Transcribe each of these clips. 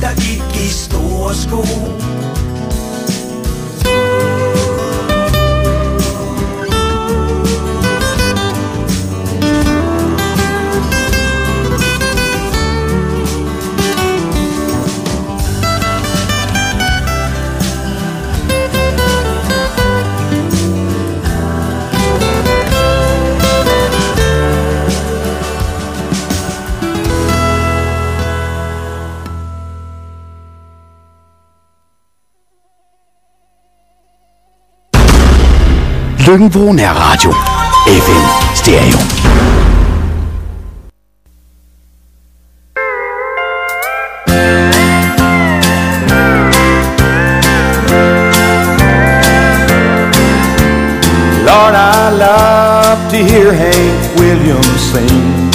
der gik i store sko. Løkken-Vrå Nærradio. FM Stereo. Lord, I love to hear Hank Williams sing.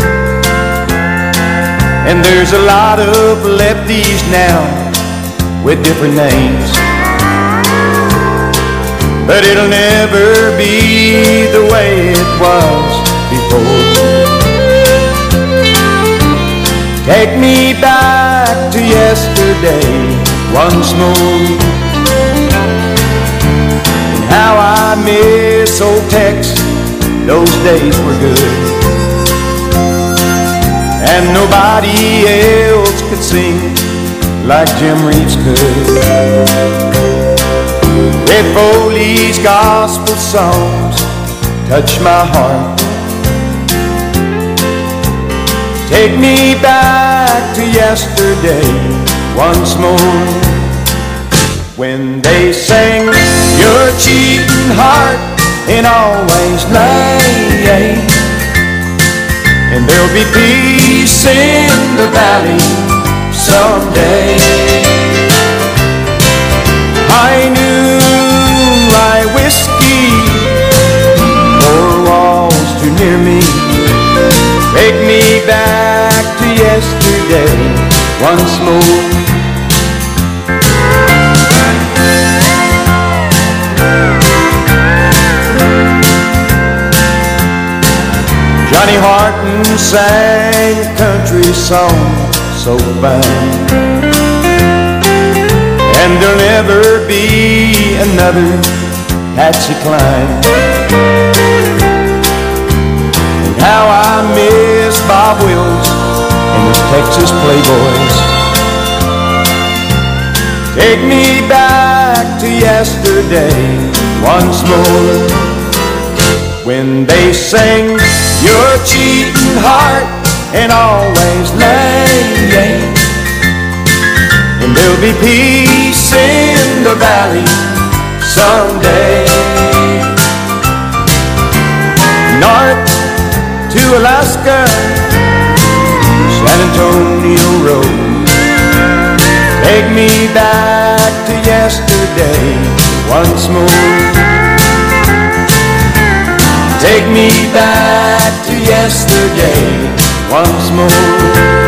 And there's a lot of lefties now with different names, but it'll never be the way it was before. Take me back to yesterday once more, and how I miss old Tex. Those days were good, and nobody else could sing like Jim Reeves could. Red Foley's gospel songs touch my heart. Take me back to yesterday once more, when they sang your cheating heart and always lay, and there'll be peace in the valley someday. High noon, light whiskey, four walls too near me. Take me back to yesterday once more. Johnny Horton sang a country song so fine, and there'll never be another Patsy Cline. And how I miss Bob Wills and his Texas Playboys. Take me back to yesterday once more, when they sang your cheating heart and always lay, and there'll be peace in the valley someday. North to Alaska, San Antonio Road. Take me back to yesterday once more. Take me back to yesterday once more.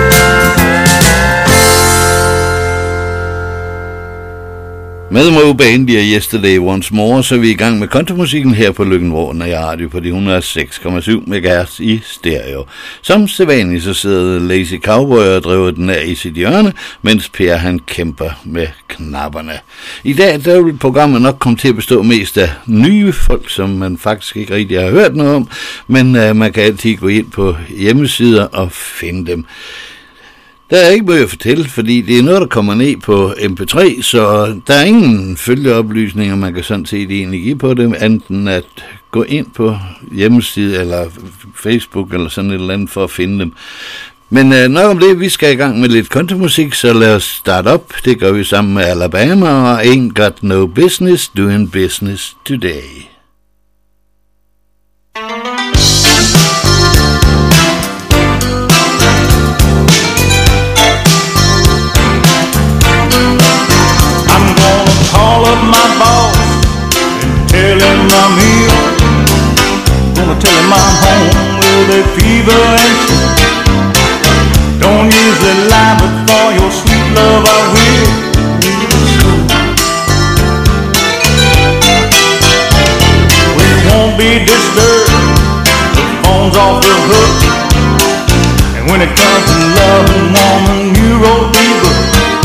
Med Moe Bandy og Yesterday Once More, så er vi i gang med countrymusikken her på Løkken-Vrå Nærradio på de 106,7 MHz i stereo. Som sædvanligt så sidder Lazy Cowboy og driver den af i sit hjørne, mens Per han kæmper med knapperne. I dag der vil programmet nok komme til at bestå mest af nye folk, som man faktisk ikke rigtig har hørt noget om, men man kan altid gå ind på hjemmesider og finde dem. Der er ikke meget at fortælle, fordi det er noget, der kommer ned på MP3, så der er ingen følgeoplysninger, man kan sådan set egentlig give på det, enten at gå ind på hjemmeside eller Facebook eller sådan et eller andet for at finde dem. Men nok om det, vi skal i gang med lidt countrymusik, så lad os starte op. Det gør vi sammen med Alabama og Ain't Got No Business Doing Business Today. Call up my boss and tell him I'm here. Gonna tell him I'm home with a fever and shit. Don't usually lie, but for your sweet love I will. We won't be disturbed, the phone's off the hook. And when it comes to love and woman, you wrote me book.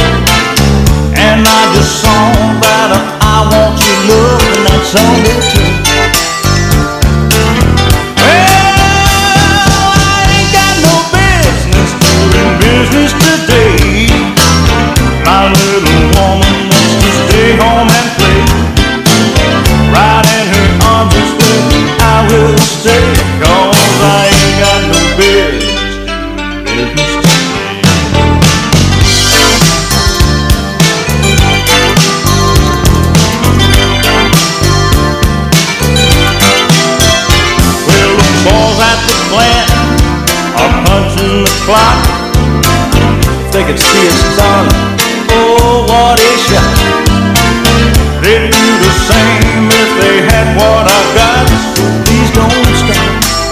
son, oh, what a shot. They'd do the same if they had what I got, so please don't stop.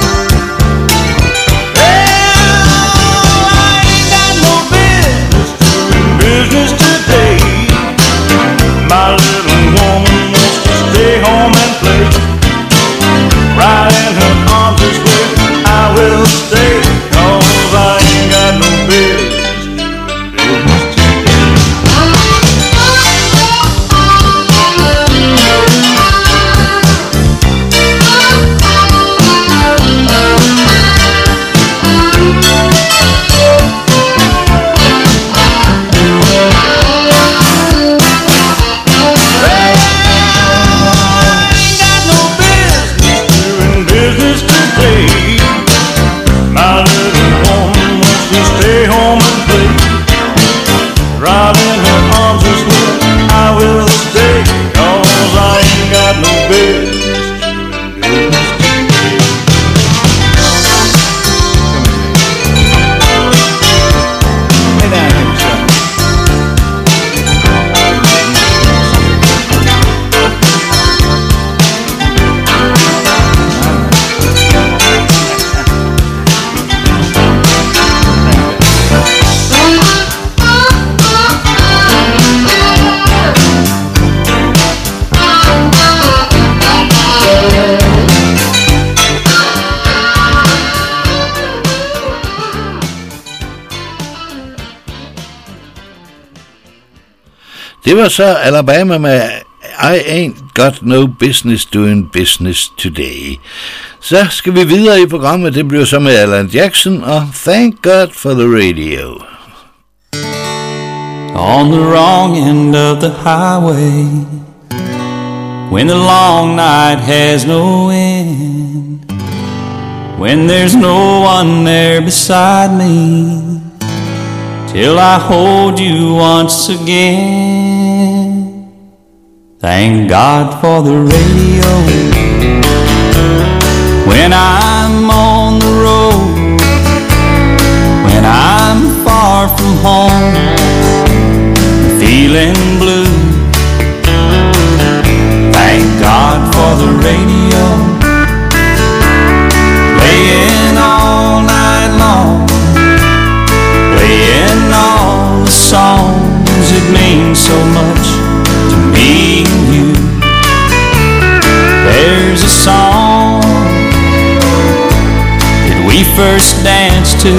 Well, I ain't got no business doing business today. My little woman wants to stay home and play. Right in her arms is where I will stay, 'cause I ain't got no business doing business today. Right in her arms is where I will stay, 'cause I ain't got no business doing business today. Lay down here, Michelle. Det var så Alabama med I Ain't Got No Business Doing Business Today. Så skal vi videre i programmet. Det bliver så med Alan Jackson og Thank God for the Radio. On the wrong end of the highway, when the long night has no end, when there's no one there beside me, till I hold you once again. Thank God for the radio. When I'm on the road, when I'm far from home, feeling blue, thank God for the radio. Playing all night long, playing all the songs that mean so much to me and you. There's a song that we first danced to,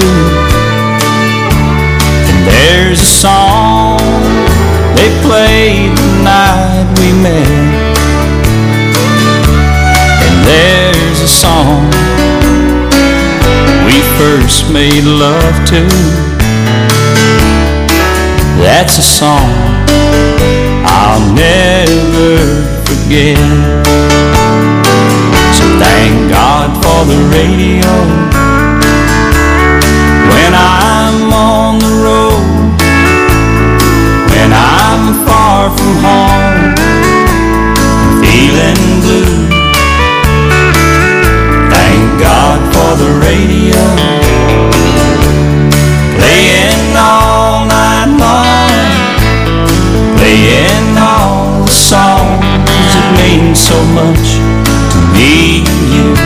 and there's a song they played the night we met, and there's a song we first made love to. That's a song I'll never forget. So thank God for the radio. When I'm on the road, when I'm far from home, feeling blue, thank God for the radio. Playing all night long, playing all the songs that mean so much to me and you.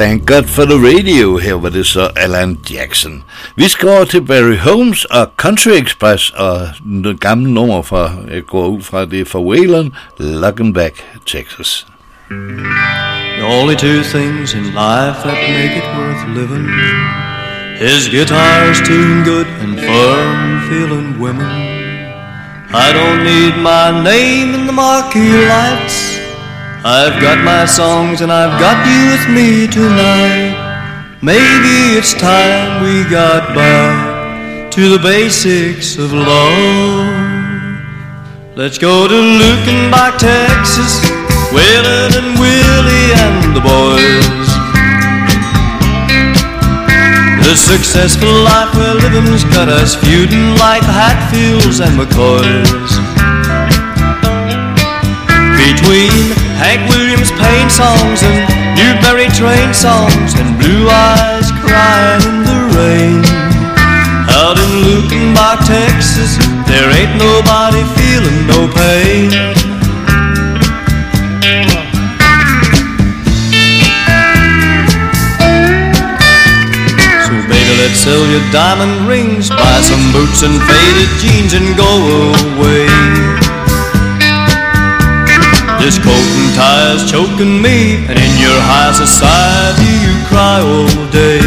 Thank God for the radio. Her var det så Alan Jackson. Vi skal over til Barry Holmes og Country Express og det gamle nummer fra, jeg går ud fra det fra Waylon, Looking Back, Texas. The only two things in life that make it worth living: his guitar's tuned good and firm feeling women. I don't need my name in the marquee lights. I've got my songs and I've got you with me tonight. Maybe it's time we got back to the basics of love. Let's go to Luckenbach, Texas, Waylon and Willie and the boys. The successful life we're living's got us feuding like the Hatfields and McCoys. Between Hank Williams Payne songs and Newberry Train songs and Blue Eyes crying in the rain, out in Luckenbach, Texas, there ain't nobody feeling no pain. So baby, let's sell your diamond rings, buy some boots and faded jeans and go away. This coat and tie is choking me, and in your high society you cry all day.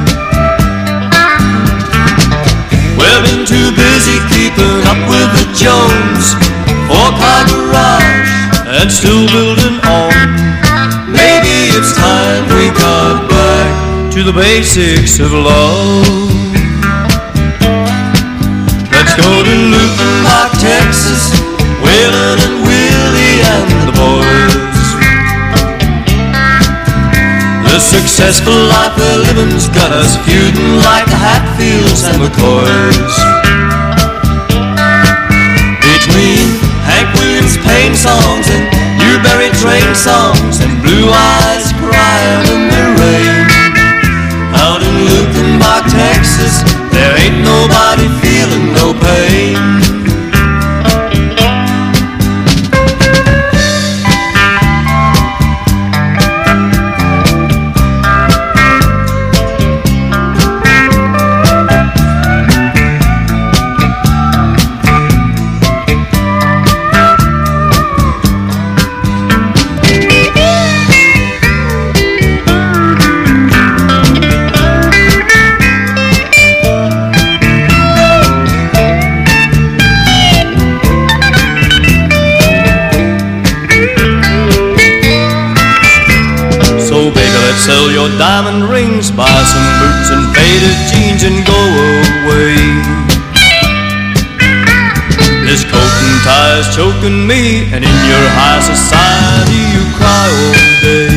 We've been too busy keeping up with the Jones, four-car garage, and still building on. Maybe it's time we got back to the basics of love. Let's go to Luckenbach, Texas, Waylon and Willie and the boys. The successful life we're living's got us feuding like the Hatfields and McCoys. Between Hank Williams Payne songs and Newberry Train songs and Blue Eyes crying in the rain, out in Luckenbach, Texas, there ain't nobody feeling no pain. Sell your diamond rings, buy some boots and faded jeans and go away. This coat and tie is choking me, and in your high society you cry all day.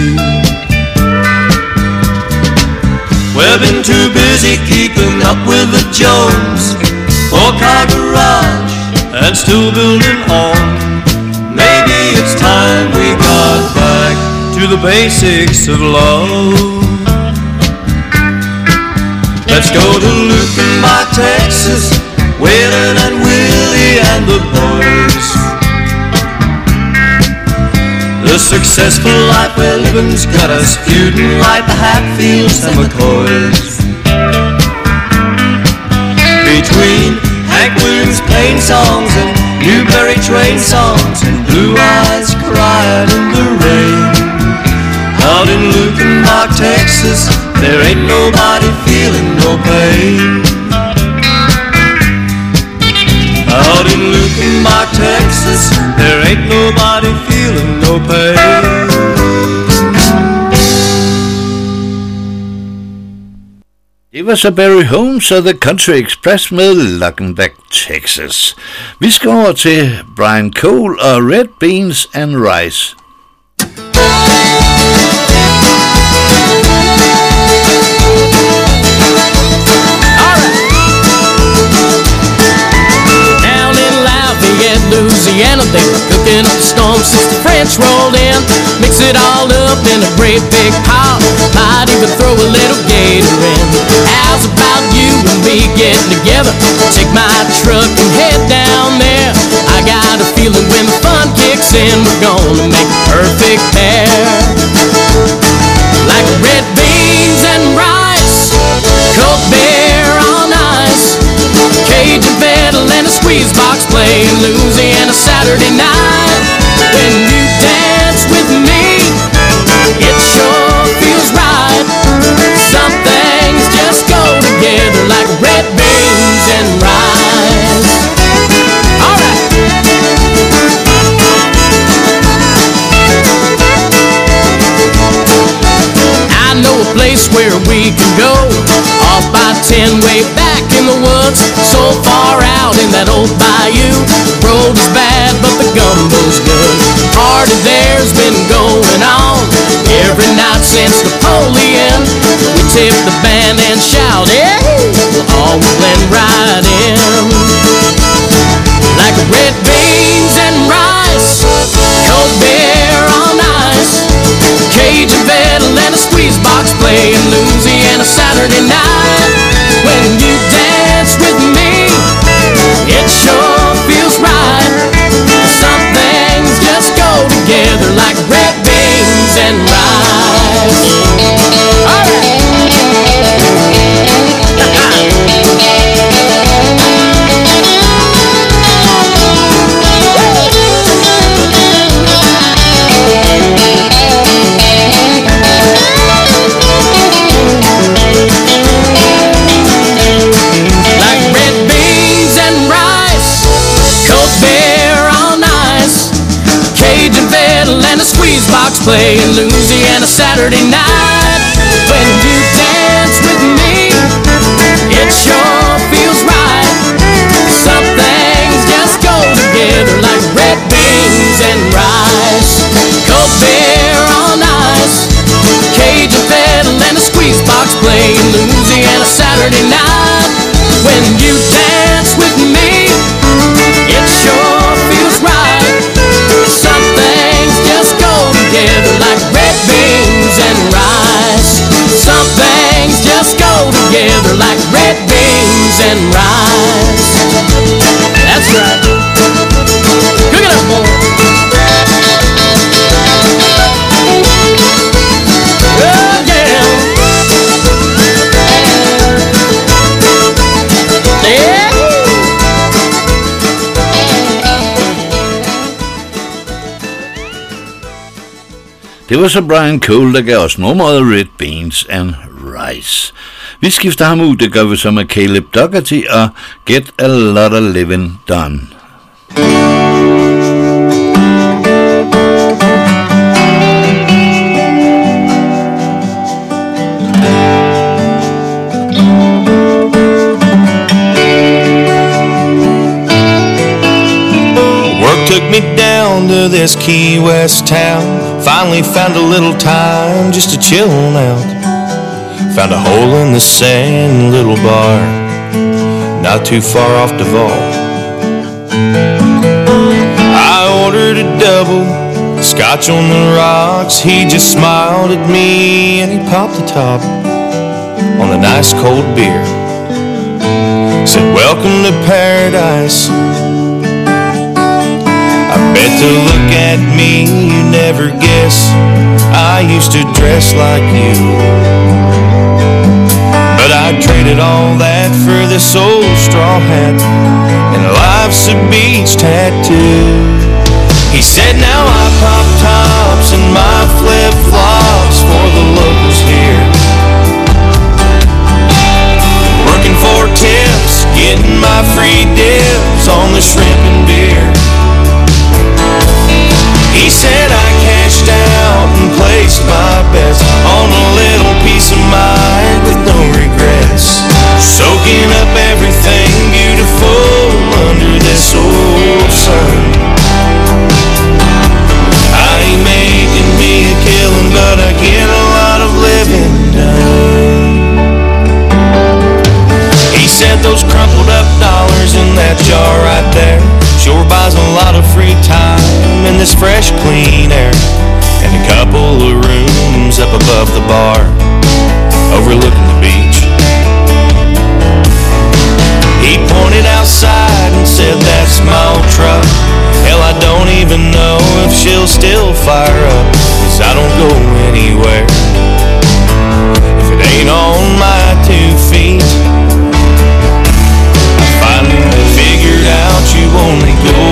We've been too busy keeping up with the Jones, four-car garage, and still building on. Maybe it's time we got back to the basics of love. Let's go to Luckenbach, Texas, Waylon and Willie and the boys. The successful life we're living's got us feuding like the Hatfields and McCoys. Between Hank Williams Payne songs and Newberry Train songs and Blue Eyes crying in the rain, out in Luckenbach, Texas, there ain't nobody feeling no pain. Out in Luckenbach, Texas, there ain't nobody feeling no pain. Det var så Barry Holmes og The Country Express med Luckenbach, Texas. Vi skal over til Brian Cole og Red Beans and Rice. Louisiana, they were cooking up a storm since the French rolled in. Mix it all up in a great big pot, might even throw a little gator in. How's about you and me getting together? Take my truck and head down there. I got a feeling when the fun kicks in, we're gonna make a perfect pair. Like a red bean playing Louisiana Saturday night. When you dance with me, it sure feels right. Some things just go together like red beans and rice. All right. I know a place where we can go, off by 10 way back in the woods, so far out in that old bayou. The road is bad, but the gumbo's good. Party there's been going on every night since Napoleon. We tip the band and shout, yeah, we'll all blend right in. Like red beans and rice, cold beer on ice, Cajun fiddle and a squeeze box playing Louisiana Saturday night. When you dance with me, it sure feels right. Some things just go together like red beans and rice. All right. Playing Louisiana Saturday night. When you dance with me, it sure feels right. Some things just go together like red beans and rice. Cold beer on ice, Cajun fiddle and a squeeze box playing Louisiana Saturday night. When you dance with me, it sure feels right. Some things just go together like red beans and rice. Some things just go together like red beans and rice. That's right. Cook it up, boy. Oh, yeah. Yeah. Det var så Brian Cole, der gav os nummeret Red Beans and Rice. Vi skifter ham ud, det gør vi så med Caleb Dougherty og Get a Lot of Living Done. Took me down to this Key West town. Finally found a little time just to chill out. Found a hole in the sand, little bar, not too far off Duval. I ordered a double, scotch on the rocks. He just smiled at me and he popped the top on a nice cold beer. Said, welcome to paradise. I bet to look at me, you never guess I used to dress like you. But I traded all that for this old straw hat and life's a beach tattoo. He said, now I pop tops in my flip-flops for the locals here. Working for tips, getting my free dibs on the shrimp and beer. He said I cashed out and placed my bets on a little peace of mind with no regrets. Soaking up everything beautiful under this old sun. I ain't making me a killing, but I get a lot of living done. He said those crumpled up dollars in that jar right there sure buys a lot of free time in this fresh, clean air. And a couple of rooms up above the bar, overlooking the beach. He pointed outside and said, that's my old truck. Hell, I don't even know if she'll still fire up, 'cause I don't go anywhere if it ain't on my 2 feet. I finally figured out you only go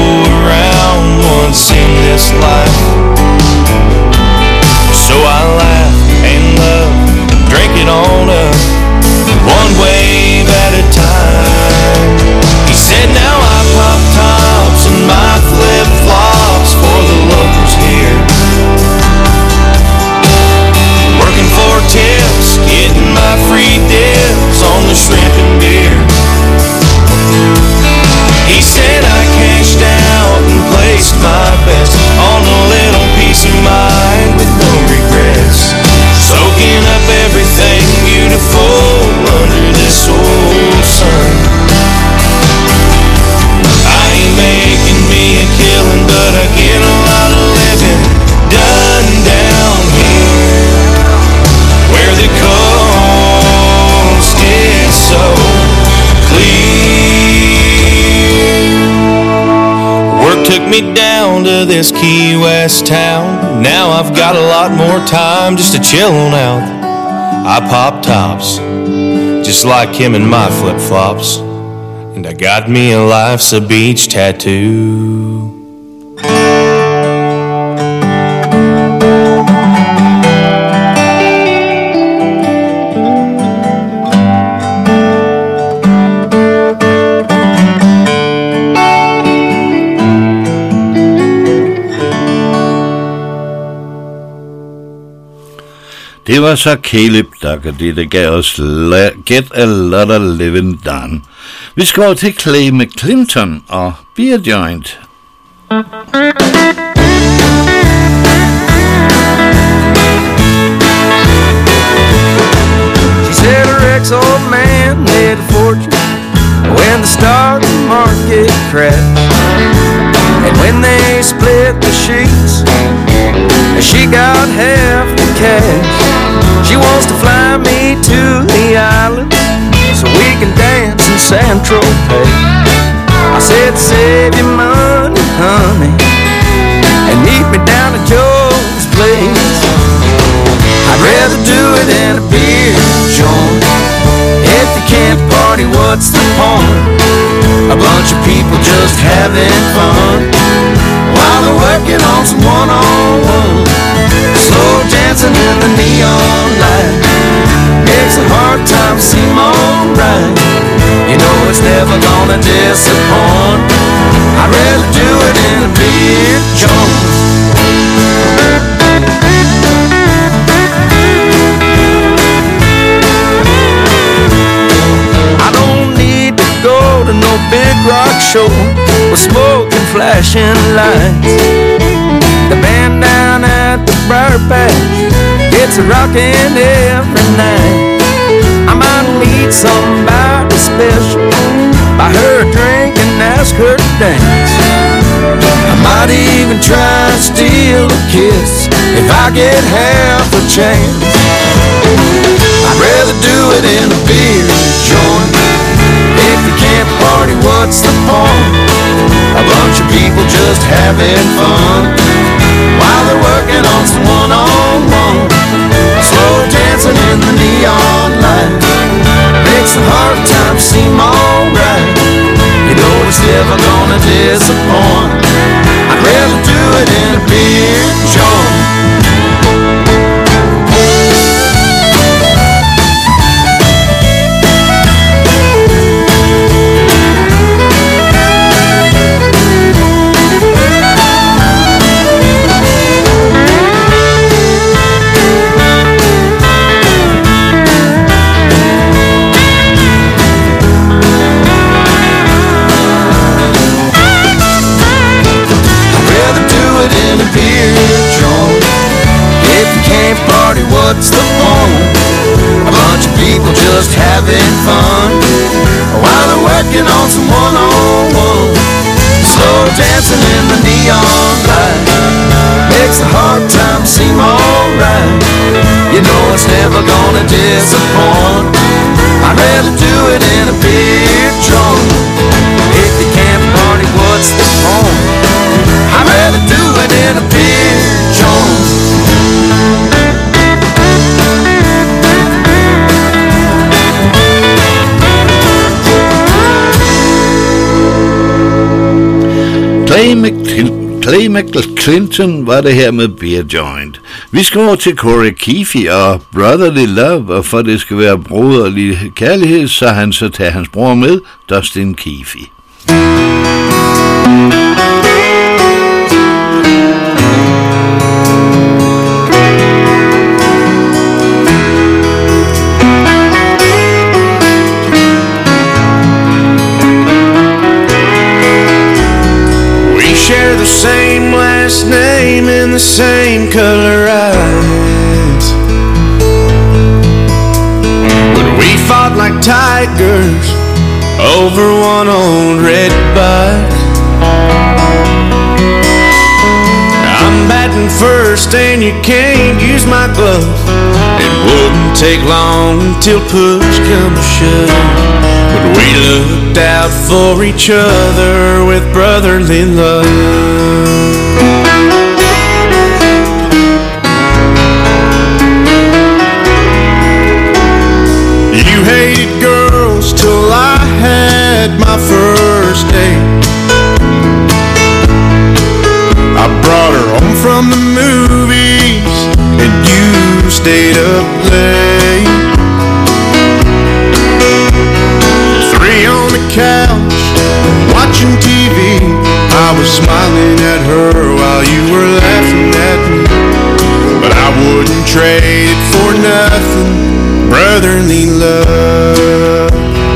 this Key West town. Now I've got a lot more time just to chill on out. I pop tops, just like him in my flip-flops. And I got me a Life's a Beach tattoo. Det var så Caleb Duck, og det gav os Get a Lot of Living Done. Vi skal over til Clay McClinton og Beer Joint. She said her ex-old man made a fortune when the stock market crashed. And when they split the sheets, she got half the cash. She wants to fly me to the islands so we can dance in Saint-Tropez. I said, save your money, honey, and meet me down at Joe's place. I'd rather do it in a beer joint. If you can't party, what's the point? A bunch of people just having fun while they're working on some one-on-one. Slow dancing in the neon light makes a hard time seem alright. You know it's never gonna disappoint. I'd rather do it in a beer joint. I don't need to go to no big rock show with smoke and flashing lights. The band down at the Briar Patch gets a rockin' every night. I might meet somebody special, buy her a drink and ask her to dance. I might even try to steal a kiss if I get half a chance. I'd rather do it in a beer joint. If you can't party, what's the point? A bunch of people just having fun while they're working on some one-on-one. Slow dancing in the neon light makes a hard time seem alright. You know it's never gonna disappoint. I'd rather do it in a beer joint. What's the point? A bunch of people just having fun while they're working on some one-on-one. Slow dancing in the neon light makes a hard time seem alright. You know it's never gonna disappoint. I'd rather do it in a beer joint. If you can't party, what's the point? I'd rather do it in a beer joint. Clay McClinton var det her med Beer Joint. Vi skal over til Corey Keefe og Brotherly Love, og for det skal være broderlig kærlighed, så han så tager hans bror med, Dustin Keefe. The same last name and the same color eyes, but we fought like tigers over one old red bike. I'm batting first and you can't use my glove. It wouldn't take long until push come to shove, but we looked out for each other with brotherly love. hated girls till I had my first date. I brought her home from the movies and you stayed up late. 3 on the couch watching TV. I was smiling at her while you were laughing at me. But I wouldn't trade it for nothing, brotherly love.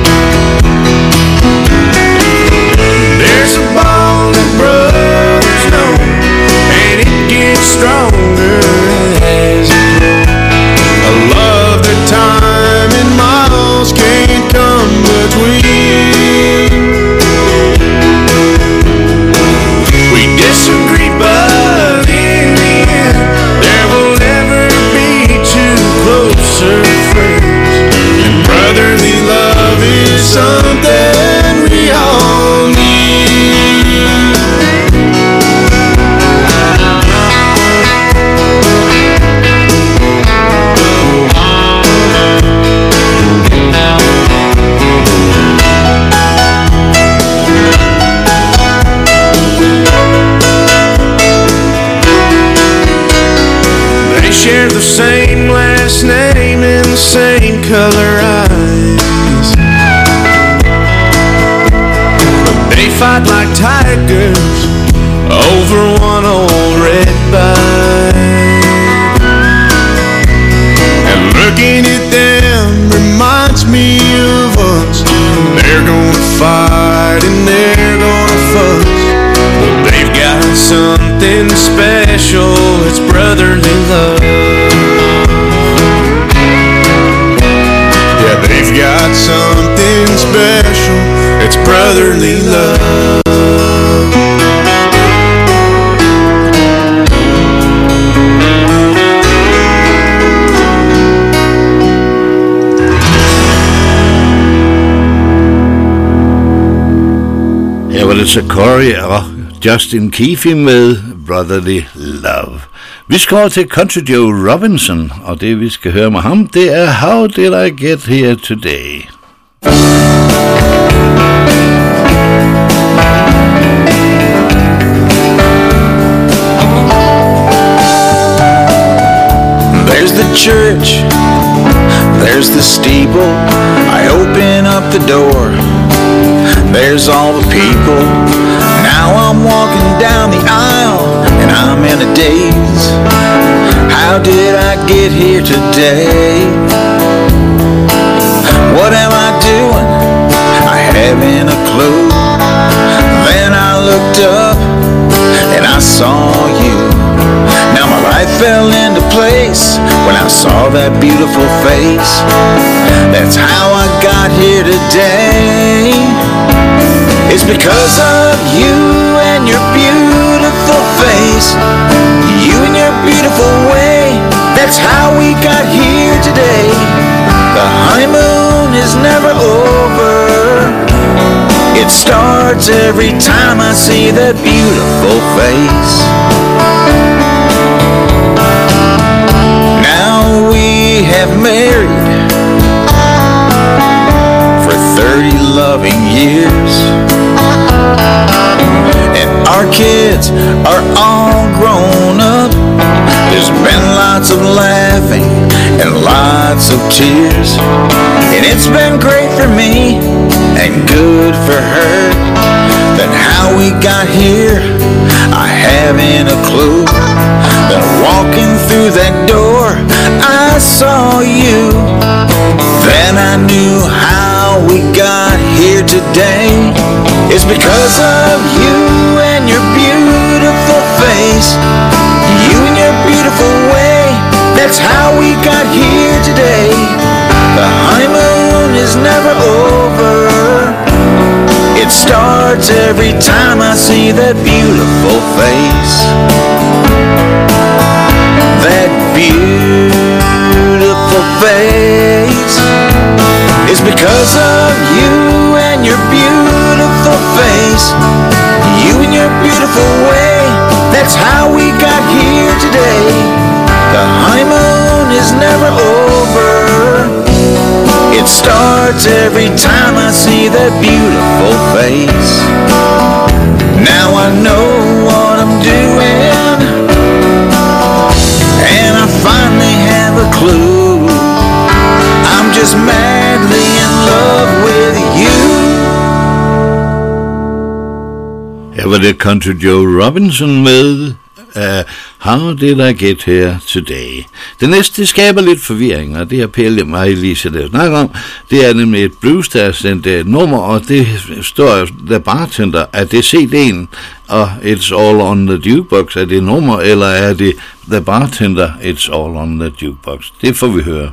There's a bond that brothers know, and it gets stronger as you grow. A love that time and miles can't come between. We disagree, but in the end, there will never be two closer friends. And brotherly love is something we all need. They share the same last name and the same color eyes, but they fight like tigers over one old red bite. And looking at them reminds me of us. They're gonna fight and they're gonna fuss, but they've got something special. It's brotherly love. Yeah, they've got something special. It's brotherly love. Her var det så Corey og Justin Keefe med Brotherly Love. Vi skal over til Country Joe Robinson, og det vi skal høre med ham, det er How Did I Get Here Today? There's the church, there's the steeple. I open up the door, there's all the people. Now I'm walking down the aisle and I'm in a daze. How did I get here today? What am I doing? I haven't a clue. Then I looked up and I saw you. Now my life fell into place when I saw that beautiful face. That's how I got here today. It's because of you and your beautiful face, you and your beautiful way. That's how we got here today. The honeymoon is never over. It starts every time I see that beautiful face. Now we have married for 30 loving years, and our kids are all grown up. There's been lots of laughing and lots of tears, and it's been great for me and good for her. Then how we got here, I haven't a clue. Then walking through that door, I saw you. Then I knew how we got here today. It's because of you and your beautiful face, you and your beautiful way. That's how we got here today. The honeymoon is never over. It starts every time I see that beautiful face. That beautiful face is because of you and your beautiful face, you and your beautiful way. That's how we got here today. The honeymoon is never over. It starts hurts every time I see that beautiful face. Now I know what I'm doing, and I finally have a clue. I'm just madly in love with you. Her var det Country Joe Robinson med How Did I Get Here Today. Det næste skaber lidt forvirring, og det har Per Lem og Elisa der snakker om. Det er nemlig et blues, der er sendt et nummer, og det står jo The Bartender. Er det CD'en, og It's All on the Jukebox? Er det nummer, eller er det The Bartender, It's All on the Jukebox? Det får vi høre.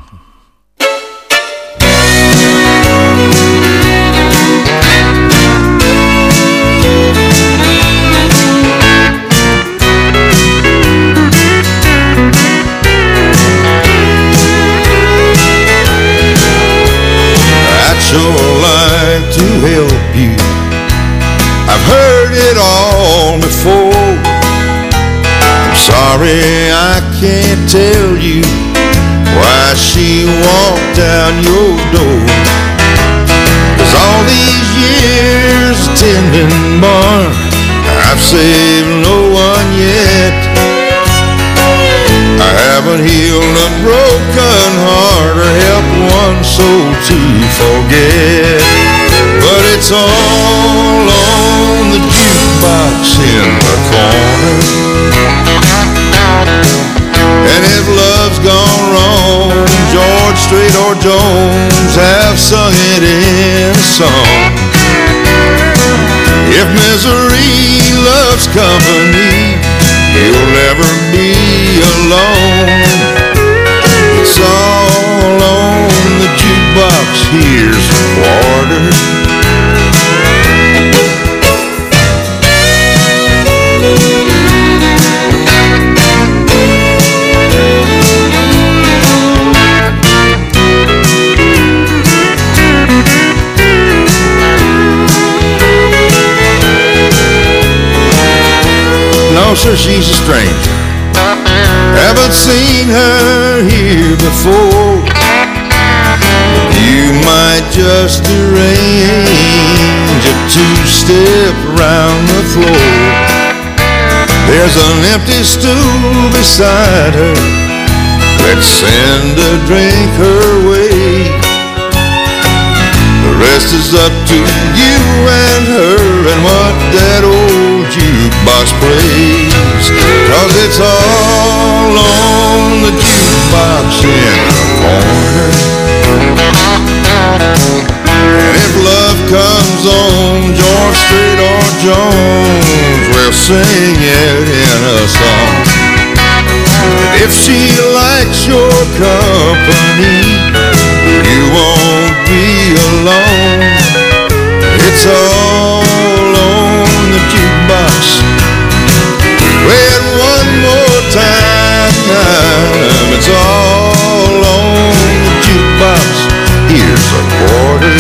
Sure like to help you. I've heard it all before. I'm sorry I can't tell you why she walked out your door. 'Cause all these years tending barn, I've saved no one yet. I haven't healed a broken heart or helped one soul to forget. But it's all on the jukebox in the corner. And if love's gone wrong, George Strait or Jones have sung it in a song. If misery loves company, you'll never be alone. It's all on the jukebox. Here's a quarter. No, sir, she's a stranger. Haven't seen her here before. You might just arrange a two-step around the floor. There's an empty stool beside her. Let's send a drink her way. The rest is up to you and her and what that old jukebox plays. 'Cause it's all on the jukebox in the corner. And if love comes on George Strait or Jones, we'll sing it in a song. And if she likes your company, you won't be alone. It's all on the jukebox. Well, one more time, it's all on the jukebox. Here's a quarter.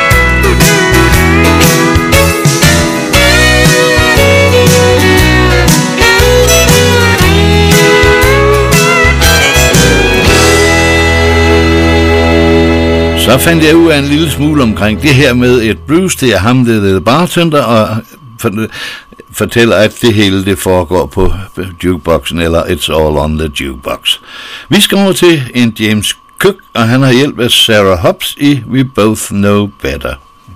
Så fandt jeg ud af en lille smule omkring det her med et blues. Det er ham, det er The Bartender, og fortæller, at det hele det foregår på jukeboxen, eller It's All on the Jukebox. Vi skal over til en James Cook, og han har hjælp af Sarah Hobbs i We Both Know Better.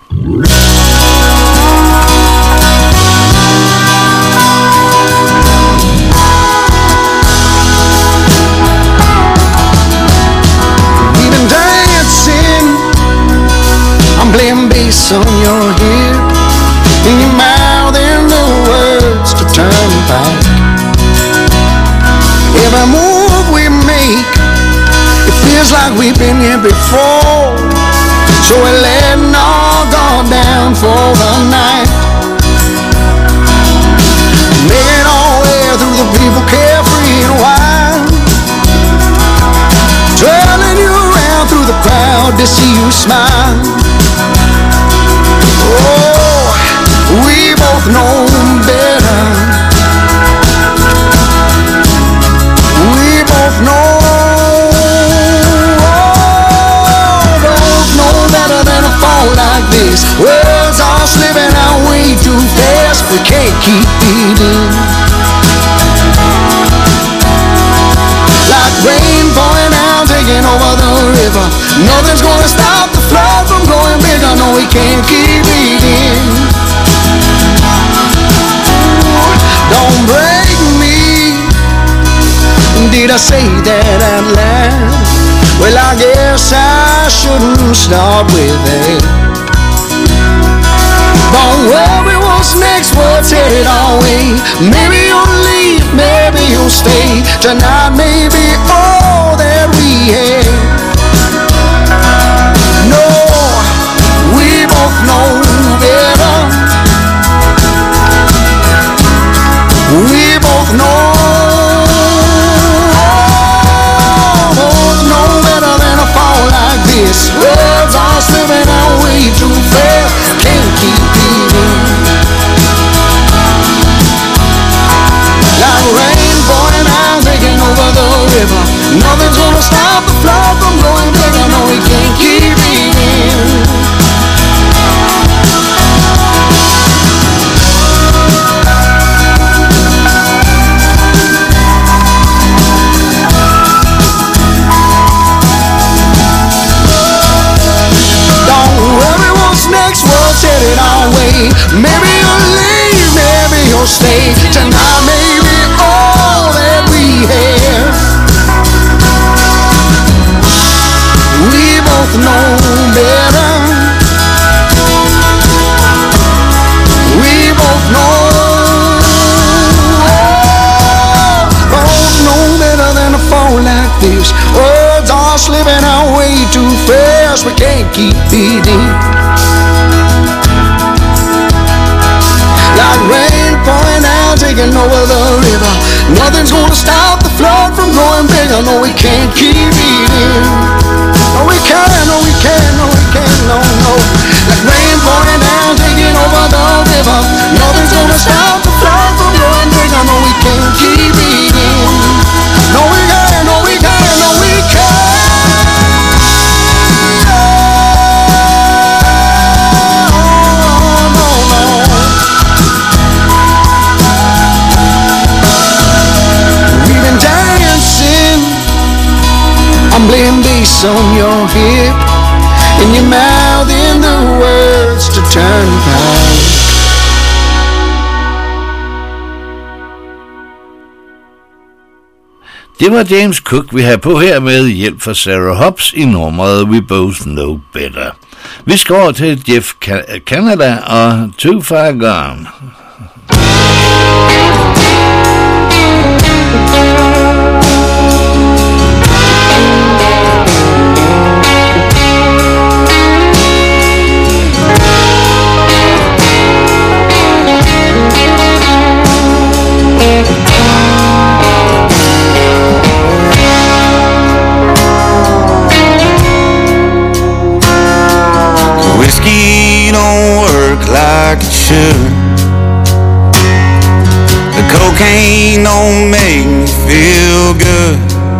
I'm playing bass on your hip, in your mouth there are no words to turn back. Every move we make, it feels like we've been here before. So we're letting all go down for the night. Making our way through the people carefree and wild, twirling you around through the crowd to see you smile. Oh, we both know better. We both know better than we can't keep beating. Like rain pouring down, taking over the river. Nothing's gonna stop the flood from going bigger. No, we can't keep beating. Don't break me. Did I say that out loud? Well, I guess I shouldn't start with it. Don't worry what's next, what's headed our way. Maybe you'll leave, maybe you'll stay. Tonight may be all that we have. No, we both know better. We both know better than a fall like this. Words are slipping our way too fast. Can't keep beating. Like rain pouring down, taking over the river. Nothing's gonna stop the flood from going bigger. No, we can't keep beating. Next what's headed our way. Maybe you'll leave, maybe you'll stay. Tonight may be all that we have. We both know better. We both know better than a fall like this. Words are slipping our way too fast. We can't keep beating. Like rain pouring down, taking over the river. Nothing's gonna stop the flood from going bigger. No, we can't keep beating. No, we can't, no, we can't, no, we can't, no, no. Like rain pouring down, taking over the river. Nothing's gonna stop the flood from going bigger. No, we can't keep beating. No, we can't, no, we can't, no, we can't. I'm playing bass on your hip, and your mouth in the words to turn back. Det var James Cook, vi havde på her med hjælp fra Sarah Hobbs i nummeret We Both Know Better. Vi skal over til Jeff Canada og Too Far Gone. Whiskey don't work like it should. The cocaine don't make me feel good.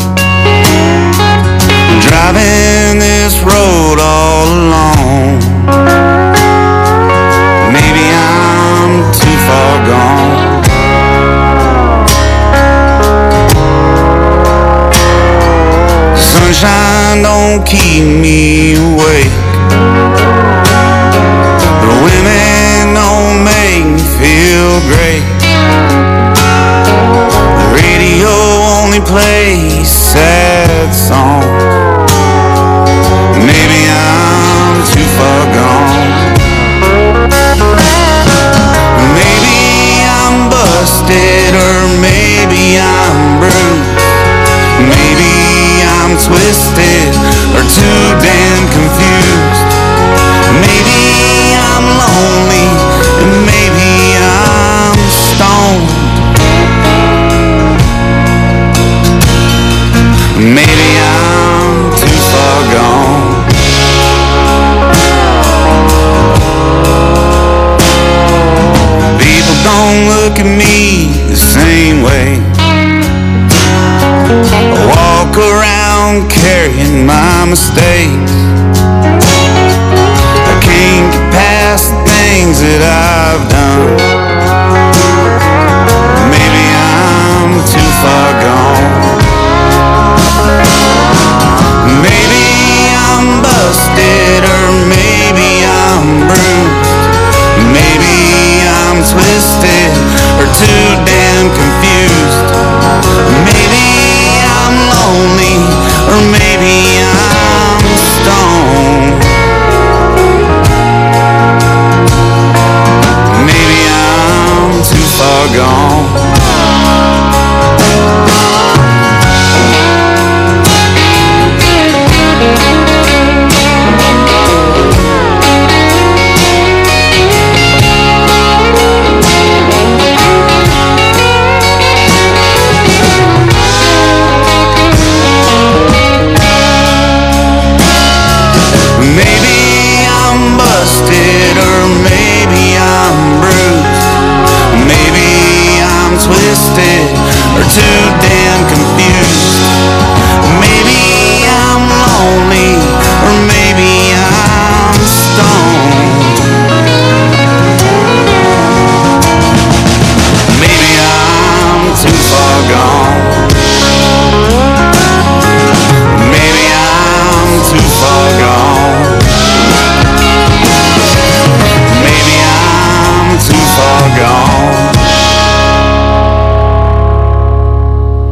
Driving this road all alone. Maybe I'm too far gone. The sunshine don't keep me awake. The women don't make me feel great. The radio only plays sad songs. Maybe I'm too far gone. Maybe I'm busted, or maybe I'm bruised. Maybe I'm twisted or too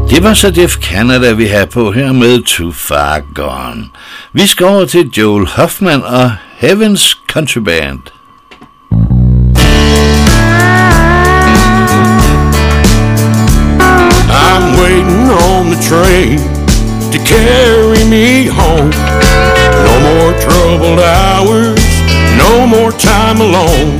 Det var så Def Canada, vi har på her med Too Far Gone. Vi skal over til Joel Hoffman og Heaven's Country Band. I'm waiting on the train to carry me home. No more troubled hours, no more time alone.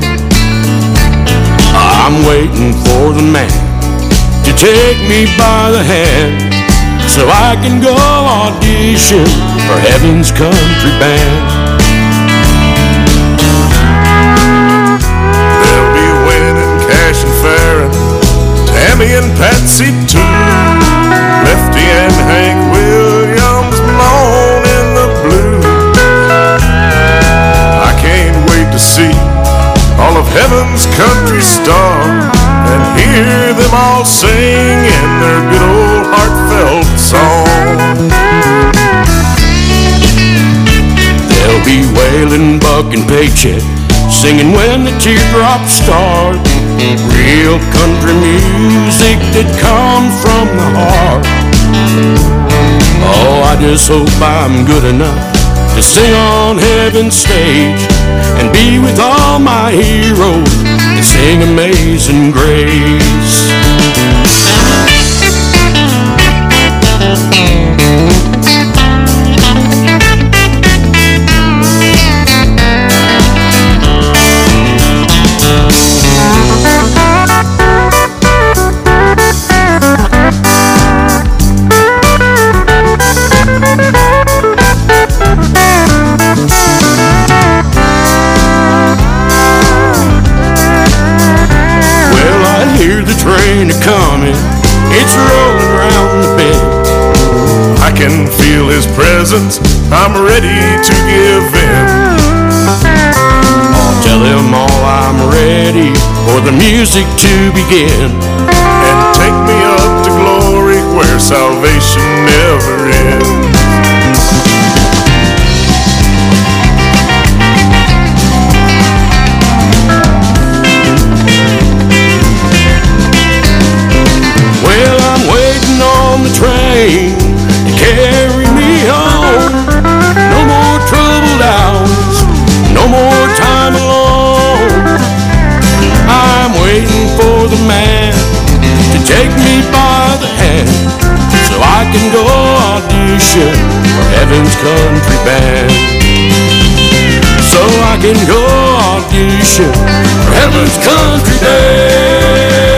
I'm waiting for the man to take me by the hand so I can go audition for Heaven's Country Band. They'll be winning Cash and Farron, Tammy and Patsy too, Lefty and Hank Williams blown in the blue. I can't wait to see all of Heaven's country stars and hear them all sing in their good old heartfelt song. They'll be wailing Buck and Paycheck, singing When the Teardrops Start, real country music that comes from the heart. Oh, I just hope I'm good enough to sing on Heaven's stage and be with all my heroes and sing Amazing Grace. Hear the train a-comin', it's rolling round the bend. I can feel his presence, I'm ready to give in. I'll tell them all I'm ready for the music to begin. And take me up to glory where salvation never ends. Train to carry me home. No more troubled hours, no more time alone. I'm waiting for the man to take me by the hand so I can go audition for Heaven's Country Band. So I can go audition for Heaven's Country Band.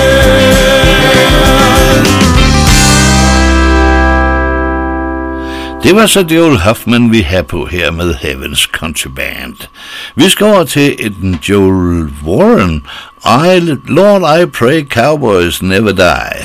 Det var så Joel Hoffman, vi har på her med Heaven's Country Band. Vi skal over til en Joel Warren. Lord, I pray cowboys never die.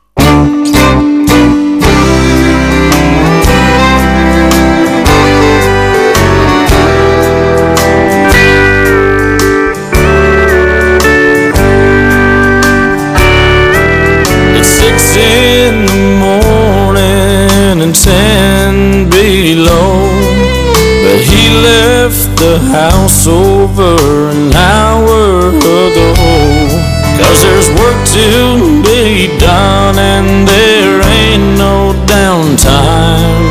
It's 6 in the morning and 10 below, but he left the house over an hour ago. 'Cause there's work to be done and there ain't no downtime.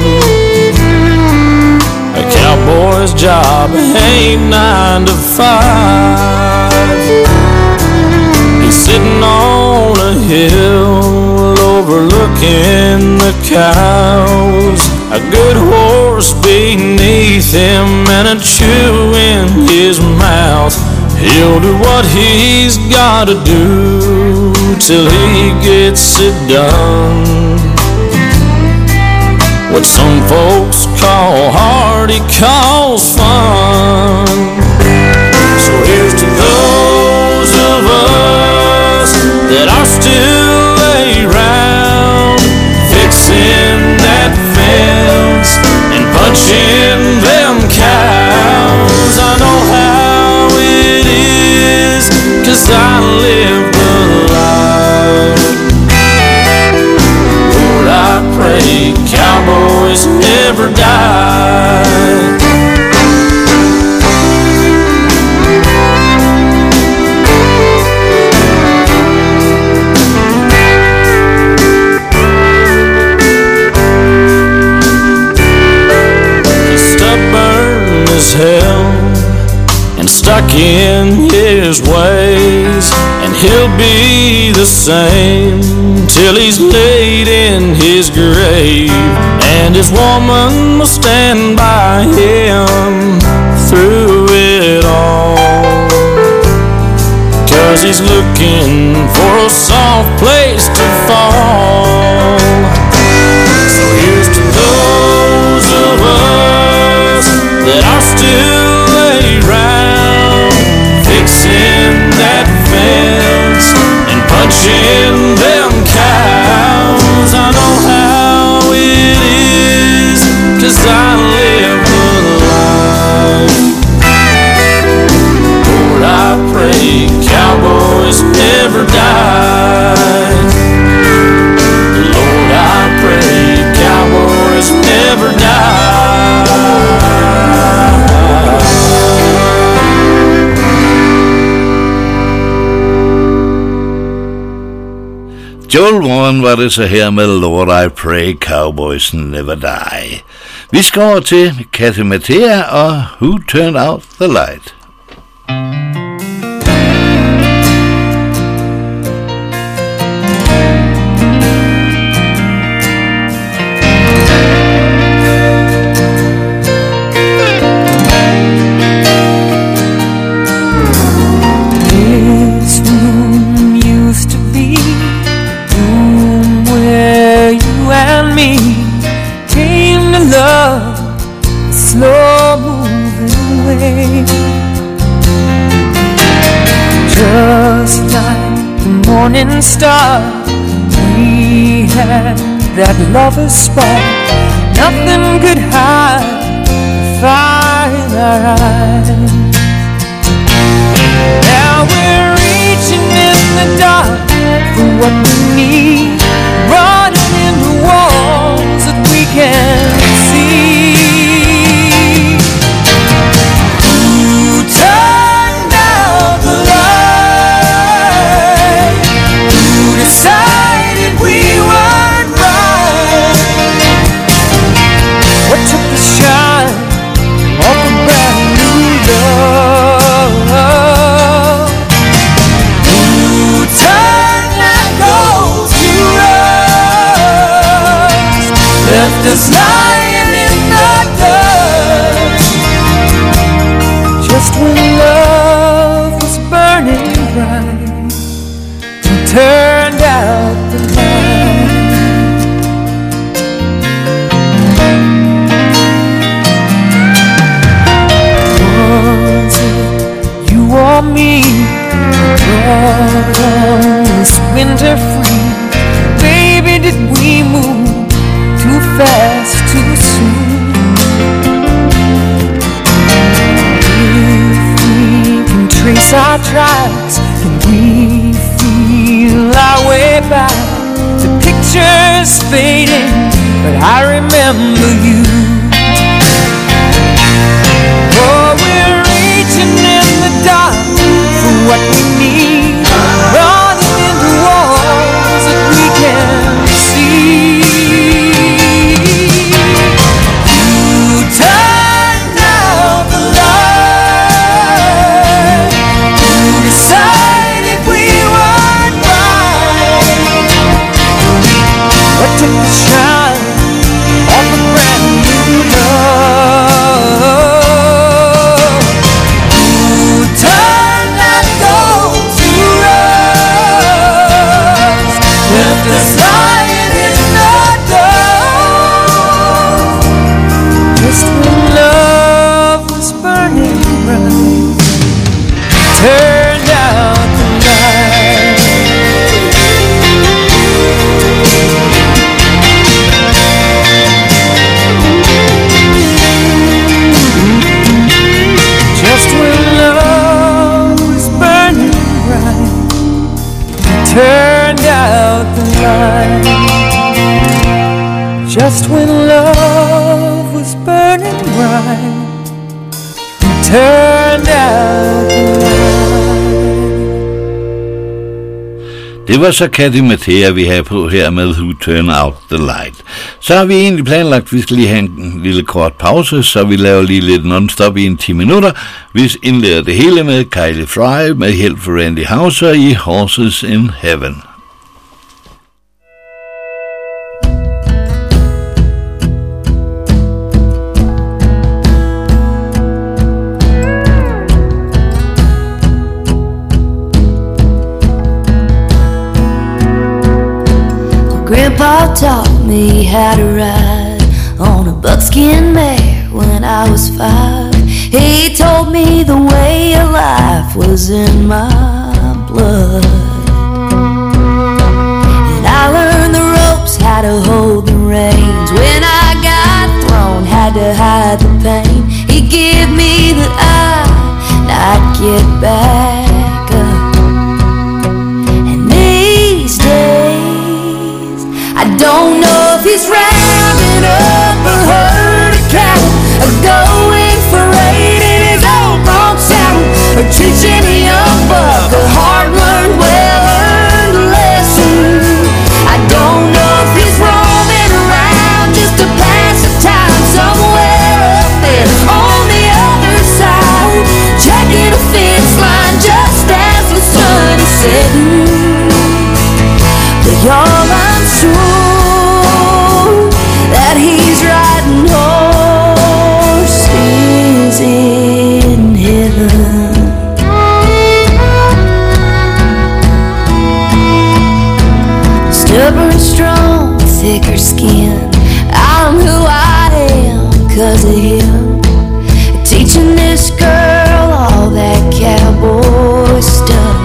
A cowboy's job ain't 9 to 5. He's sitting on a hill overlooking the cows, a good horse beneath him and a chew in his mouth. He'll do what he's gotta do till he gets it done. What some folks call hard, he calls fun. So here's to those of us that are still around, fixing that fence and punching them cows. I know how it is, 'cause I lived a life. Lord, I pray cowboys never die. stuck in his ways, and he'll be the same till he's laid in his grave, and his woman will stand by him through it all, 'cause he's looking for a soft place to fall. So here's to those of us that are still around, fixing that fence and punching them cows. I know how it is, 'cause I live the life. Lord, I pray cowboys never die. Lord, I pray cowboys never die. Joel Warren var det så her med Lord I Pray Cowboys Never Die. Vi skal over til Kathy Mattea og Who Turned Out the Light. Slow moving away, just like the morning star. We had that lover's spark, nothing could hide the fire in our eyes. Now we're reaching in the dark for what we need, running into walls that we can't see. Decided we weren't right. What took the shine off a brand new love? Who turned that gold to rust? Left us lying in the dust. Just when love was burning bright, turned out the light. Was it you or me brought on this winter freeze? Baby, did we move too fast, too soon? If we can trace our tracks, can we feel our way back? The picture's fading, but I remember you. Oh, we're reaching in the dark for what we need, running into walls that we can't see. You turned out the light. You decided we weren't right. What took the shine off a brand new love? Who turned that gold to rust? Left us lying in the dust. Just when love was burning bright, turned out the light. Just when love was burning bright, turned out the light. Just when love was burning bright, turned out the light. Det var så Cathy Mattea, vi har på her med Who Turned Out the Light. Så har vi egentlig planlagt, at vi skal lige have en lille kort pause, så vi laver lige lidt non-stop i 10 minutter. Vi indleder det hele med Kylie Frey med hjælp fra Randy Houser i Horses in Heaven. Grandpa taught me how to ride on a buckskin mare when I was 5. He told me the way of life was in my blood. And I learned the ropes, how to hold the reins. When I got thrown, had to hide the pain. He'd give me the eye, and I'd get back up. And these days I don't know if he's rounding up a herd of cattle, or going for raid in his old bronc saddle, or teaching a young buck a hard-learned, well-earned lesson. I don't know if he's roaming around just to pass the time somewhere up there on the other side, checking a fence line just as the sun is setting. But y'all, I'm sure that he's riding horses in heaven. Stubborn, strong, thicker skin, I'm who I am 'cause of him. Teaching this girl all that cowboy stuff.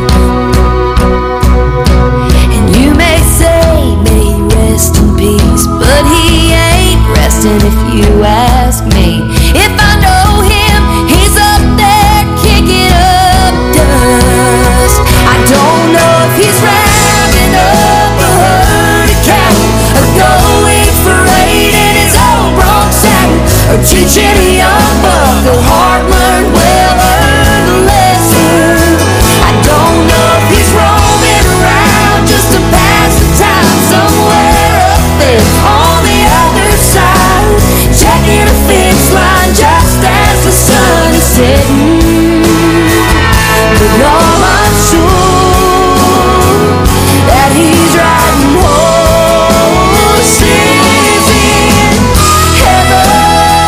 Rest in peace, but he ain't resting if you ask me. If I know him, he's up there kicking up dust. I don't know if he's rounding up a herd of cattle, or going for raid in his old bronc saddle, or teaching a young buck a hard-learned, well-earned lesson. I don't know if he's roaming around just to pass the time somewhere on the other side, checking a fence line just as the sun is setting. But all I'm sure that he's riding horses in heaven.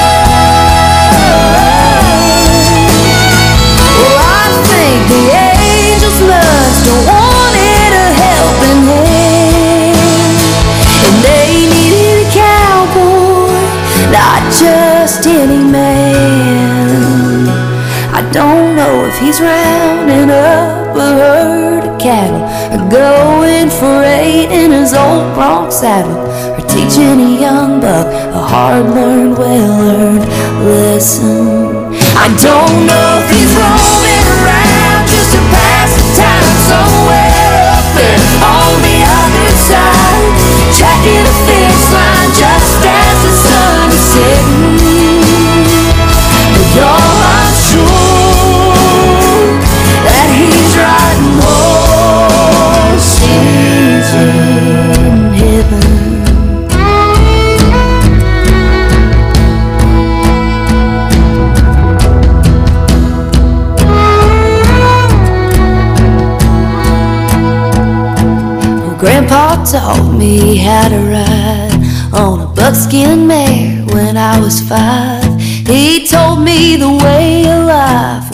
Well, I think the angels must have wanted a helping hand, and they needed a cowboy, not just any man. I don't know if he's rounding up a herd of cattle, or going for raid in his old bronc saddle, or teaching a young buck a hard-learned, well-earned lesson. I don't know if he's roaming around just to pass the time somewhere up there on the other side, checking a fence line just as the sun is setting. But y'all, I'm sure that he's riding horses in heaven. Grandpa taught me how to ride on a buckskin mare when I was 5. He told me the way of life